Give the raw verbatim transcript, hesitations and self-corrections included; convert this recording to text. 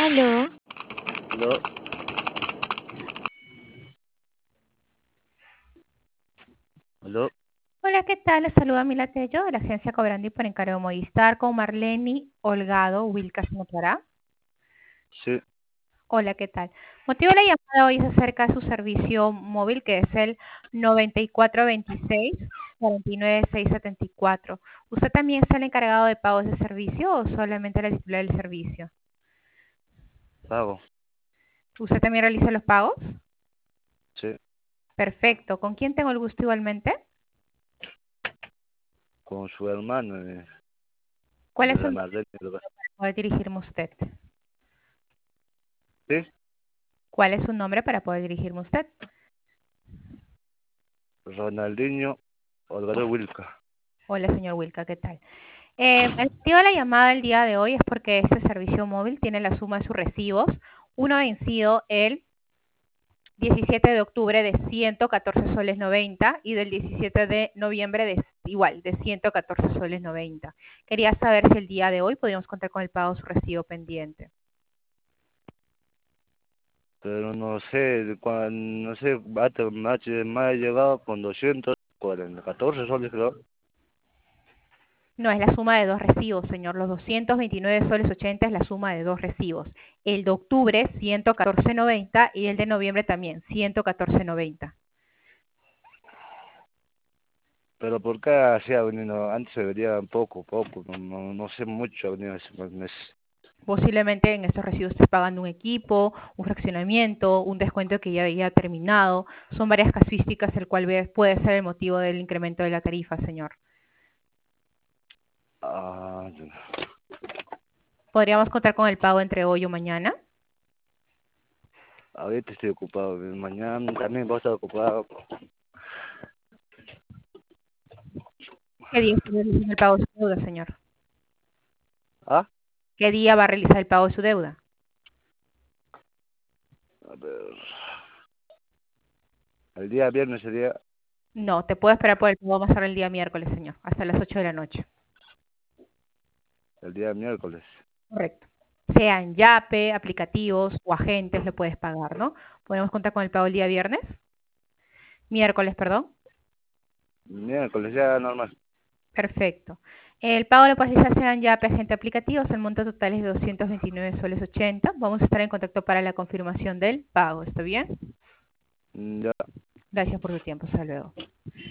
Aló, No, no, hola, ¿qué tal? Les saluda Mila Tello de la agencia Cobrandi por encargo Movistar con Marleni Holgado Wilcas Motorá. sí, Hola, ¿qué tal? Motivo de la llamada hoy es acerca de su servicio móvil que es el noventa y cuatro veintiséis cuarenta y nueve seiscientos setenta y cuatro. ¿Usted también está el encargado de pagos de servicio o solamente la titular del servicio? pago, ¿Usted también realiza los pagos? sí, Perfecto. ¿Con quién tengo el gusto igualmente? con su hermano eh, ¿Cuál de es su la nombre Marlene. para poder dirigirme a usted? Sí, ¿Cuál es su nombre para poder dirigirme a usted? Ronaldinho Olvaro Wilca. Hola, señor Wilca, ¿qué tal? Eh, el motivo de la llamada del día de hoy es porque este servicio móvil tiene la suma de sus recibos, uno vencido el diecisiete de octubre de ciento catorce soles noventa y del diecisiete de noviembre de igual, de ciento catorce soles noventa. Quería saber si el día de hoy podíamos contar con el pago de su recibo pendiente. Pero no sé, cuando, no sé, hasta me ha me ha llegado con doscientos cuarenta, catorce soles creo. No, es la suma de dos recibos, señor. Los doscientos veintinueve soles ochenta es la suma de dos recibos. El de octubre, ciento catorce noventa y el de noviembre también, ciento catorce noventa. Pero por qué así ha venido, antes se vería poco, poco, no, no, no sé mucho ha venido ese mes. Posiblemente en estos recibos estés pagando un equipo, un fraccionamiento, un descuento que ya había terminado. Son varias casuísticas el cual ve- puede ser el motivo del incremento de la tarifa, señor. Ah, ya. ¿Podríamos contar con el pago entre hoy o mañana? Ahorita estoy ocupado, mañana también voy a estar ocupado. ¿Qué día está realizando el pago de su deuda, señor? Ah, ¿Qué día va a realizar el pago de su deuda? a ver, el día viernes sería No, te puedo esperar por el pago más tarde el día miércoles, señor, hasta las ocho de la noche. el día miércoles. Correcto. Sean Yape, aplicativos o agentes, lo puedes pagar, ¿no? ¿Podemos contar con el pago el día viernes? Miércoles, perdón. Miércoles ya normal. Perfecto. El pago lo puedes realizar sean Yape, agente aplicativos. El monto total es de doscientos veintinueve soles ochenta. Vamos a estar en contacto para la confirmación del pago. ¿Está bien? Ya. Gracias por tu tiempo. Hasta luego.